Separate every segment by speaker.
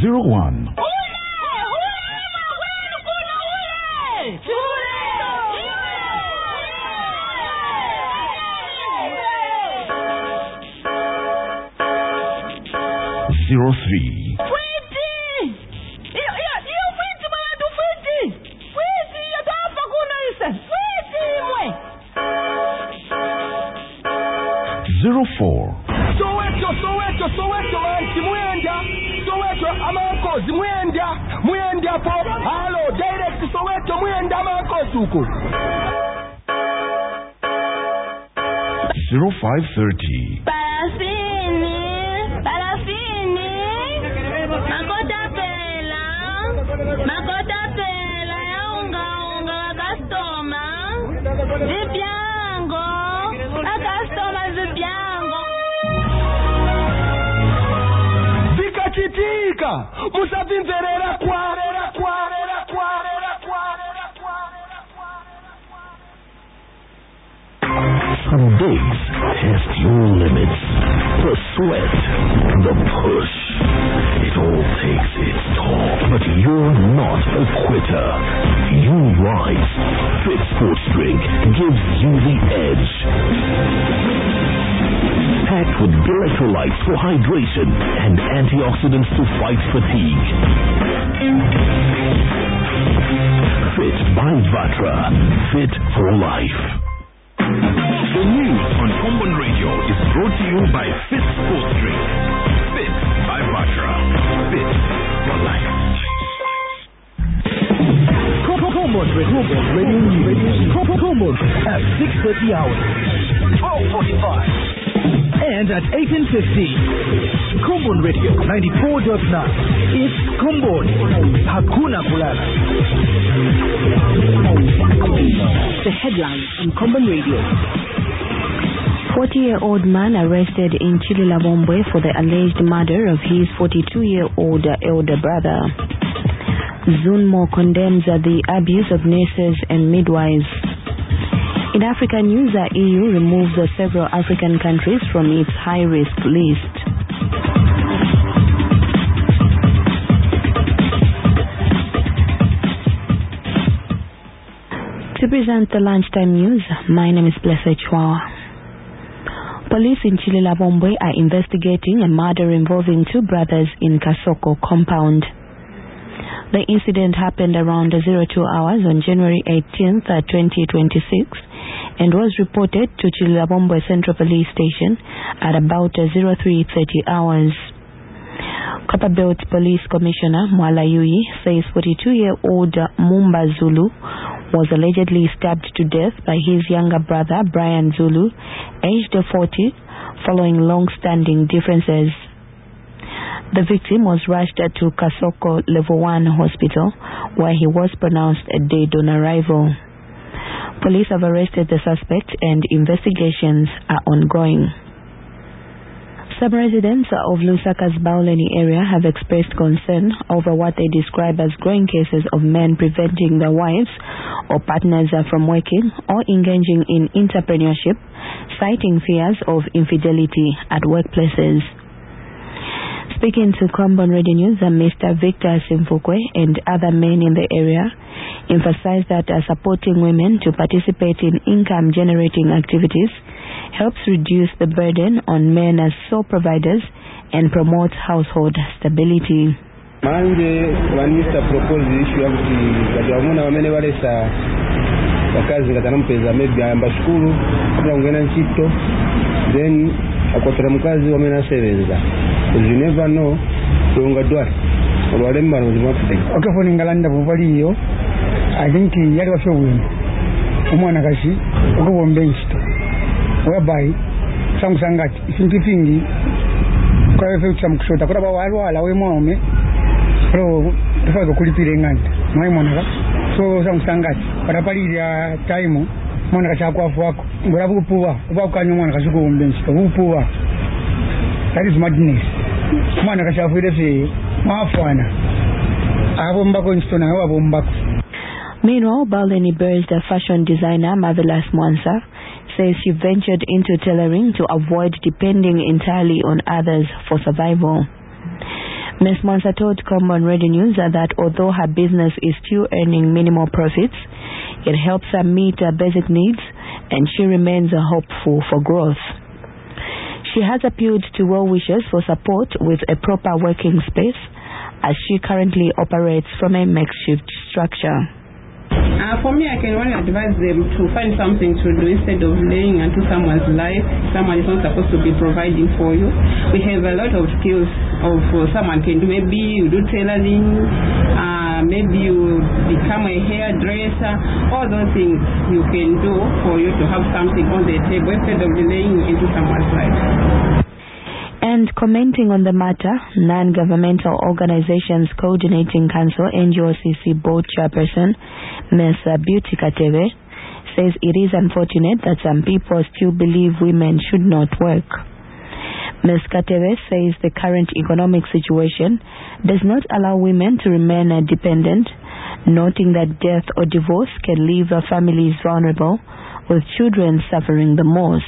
Speaker 1: 01. Zero three. Zero four.
Speaker 2: Soweto manchi mwenda. Soweto amakozi mwenda po. Hello, direct Soweto mwenda amakozi uko.
Speaker 1: 0530.
Speaker 3: Makota pela ya unga customer. Zipiango. A customer zipiango.
Speaker 2: Chitika, musavimverera kwarera.
Speaker 1: Some days test your limits. The sweat, the push. It all takes its toll. But you're not a quitter. You rise. Fit Sports Drink gives you the edge. Packed with electrolytes for hydration and antioxidants to fight fatigue. Fit by Vatra. Fit for life. The news on Common Radio is brought to you by Fit Sports Drink. Fit by Vatra. Fit for life.
Speaker 4: Common Radio at 6:30 hours, 12:45, and at 18:50. Common Radio 94.9. It's Combon. Hakuna Kulala.
Speaker 5: The headlines on Common Radio. 40-year-old man arrested in Chililabombwe for the alleged murder of his 42-year-old elder brother. Zunmo condemns the abuse of nurses and midwives. In Africa news, the EU removes several African countries from its high-risk list. To present the lunchtime news, my name is Blessed Chua. Police in Chililabombwe are investigating a murder involving two brothers in Kasoko compound. The incident happened around 02 hours on January 18th, 2026 and was reported to Chililabombwe Central Police Station at about 03:30 hours. Copperbelt Police Commissioner Mwala Yui says 42-year-old Mumba Zulu was allegedly stabbed to death by his younger brother Brian Zulu, aged 40, following long-standing differences. The victim was rushed to Kasoko Level 1 Hospital, where he was pronounced dead on arrival. Police have arrested the suspect and investigations are ongoing. Some residents of Lusaka's Bauleni area have expressed concern over what they describe as growing cases of men preventing their wives or partners from working or engaging in entrepreneurship, citing fears of infidelity at workplaces. Speaking to Combon Radio News, Mr. Victor Simfukwe and other men in the area emphasized that supporting women to participate in income-generating activities helps reduce the burden on men as sole providers and promotes household stability.
Speaker 6: Manje wanista propose issue ya kuti wamuna wamene walesa wakazi katanampeza maybe amba shukuru kabla ungena nchito then akwatara mkazi wamena sevenza. You never know unga dwa olwalemba nozimwatute.
Speaker 7: Okafoni ngalanda buvaliyo I think yali washowe umwana kashi ukubombe nchito whereby samusangati isinti fingi kwa wewe uchamukushota kwa wala we mwome pro tufaka kulipire nganda mwayi mwana so samusangati parapali ya time mwana kachakwa wako ngora bupuwa ubakanya mwana kashuko umbenchi bupuwa. That is madness. Mwana kashafuire fe mafwana abo mbako nstona abo mbako.
Speaker 5: Meanwhile, Bauleni-based fashion designer Marvelous Mwansa says she ventured into tailoring to avoid depending entirely on others for survival. Ms. Monsa told Common Radio News that although her business is still earning minimal profits, it helps her meet her basic needs and she remains hopeful for growth. She has appealed to well-wishers for support with a proper working space as she currently operates from a makeshift structure.
Speaker 8: For me, I can only advise them to find something to do instead of laying into someone's life. Someone is not supposed to be providing for you. We have a lot of skills of someone can do. Maybe you do tailoring, maybe you become a hairdresser. All those things you can do for you to have something on the table instead of laying into someone's life.
Speaker 5: And commenting on the matter, Non-Governmental Organizations Coordinating Council NGOCC Board Chairperson Ms. Beauty Katebe says it is unfortunate that some people still believe women should not work. Ms. Katebe says the current economic situation does not allow women to remain dependent, noting that death or divorce can leave families vulnerable, with children suffering the most.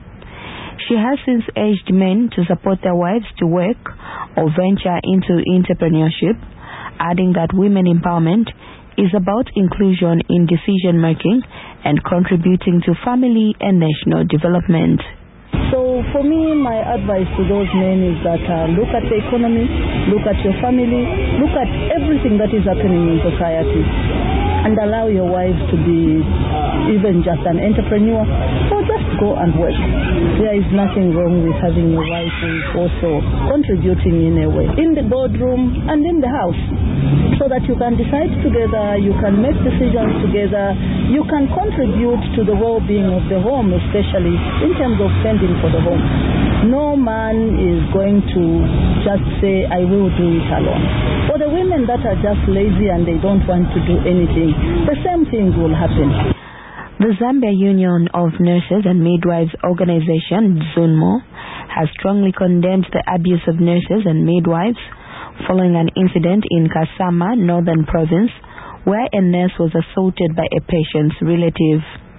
Speaker 5: She has since urged men to support their wives to work or venture into entrepreneurship, adding that women empowerment is about inclusion in decision-making and contributing to family and national development.
Speaker 9: So for me, my advice to those men is that look at the economy, look at your family, look at everything that is happening in society, and allow your wife to be even just an entrepreneur, or just go and work. There is nothing wrong with having your wife who is also contributing in a way, in the boardroom and in the house, so that you can decide together, you can make decisions together, you can contribute to the well-being of the home, especially in terms of spending for the home. No man is going to just say, I will do it alone. For the women that are just lazy and they don't want to do anything, the same thing will happen.
Speaker 5: The Zambia Union of Nurses and Midwives Organization, ZUNMO, has strongly condemned the abuse of nurses and midwives following an incident in Kasama, Northern Province, where a nurse was assaulted by a patient's relative.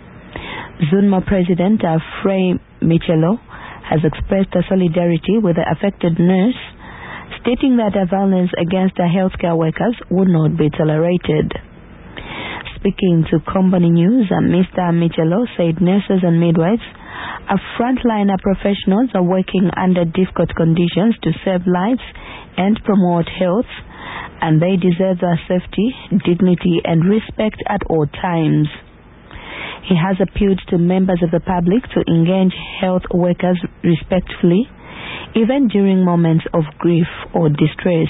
Speaker 5: ZUNMO President Frey Michelo has expressed solidarity with the affected nurse, stating that violence against healthcare workers would not be tolerated. Speaking to Company News, Mr. Michelo said nurses and midwives are frontline professionals working under difficult conditions to save lives and promote health, and they deserve their safety, dignity, and respect at all times. He has appealed to members of the public to engage health workers respectfully, even during moments of grief or distress.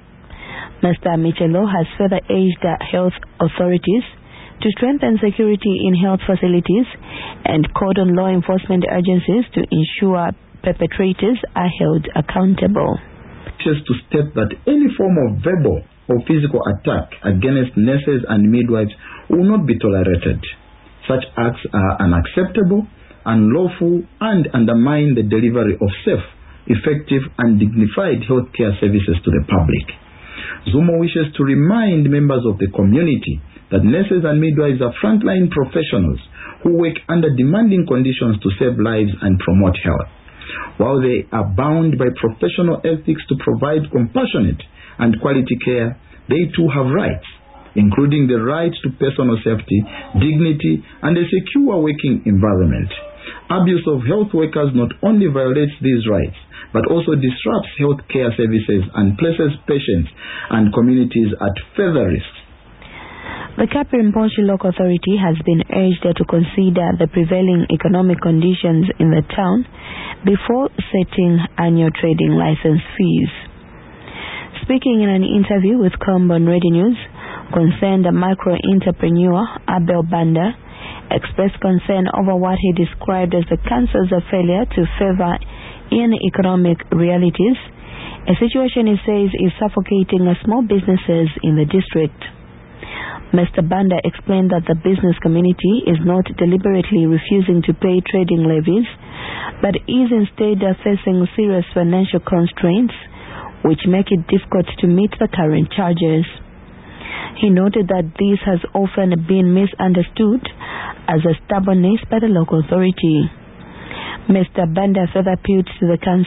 Speaker 5: Mr. Michelo has further urged health authorities to strengthen security in health facilities and called on law enforcement agencies to ensure perpetrators are held accountable.
Speaker 10: Just to state that any form of verbal or physical attack against nurses and midwives will not be tolerated. Such acts are unacceptable, unlawful, and undermine the delivery of safe, effective, and dignified healthcare services to the public. ZUNMO wishes to remind members of the community that nurses and midwives are frontline professionals who work under demanding conditions to save lives and promote health. While they are bound by professional ethics to provide compassionate and quality care, they too have rights, including the right to personal safety, dignity, and a secure working environment. Abuse of health workers not only violates these rights, but also disrupts healthcare services and places patients and communities at further risk.
Speaker 5: The Kapiri-Mposhi Local Authority has been urged to consider the prevailing economic conditions in the town before setting annual trading license fees. Speaking in an interview with Combon Radio News, concerned micro-entrepreneur Abel Banda expressed concern over what he described as the council's failure to favor in economic realities, a situation he says is suffocating small businesses in the district. Mr. Banda explained that the business community is not deliberately refusing to pay trading levies, but is instead facing serious financial constraints, which make it difficult to meet the current charges. He noted that this has often been misunderstood as a stubbornness by the local authority. Mr. Banda further appealed to the council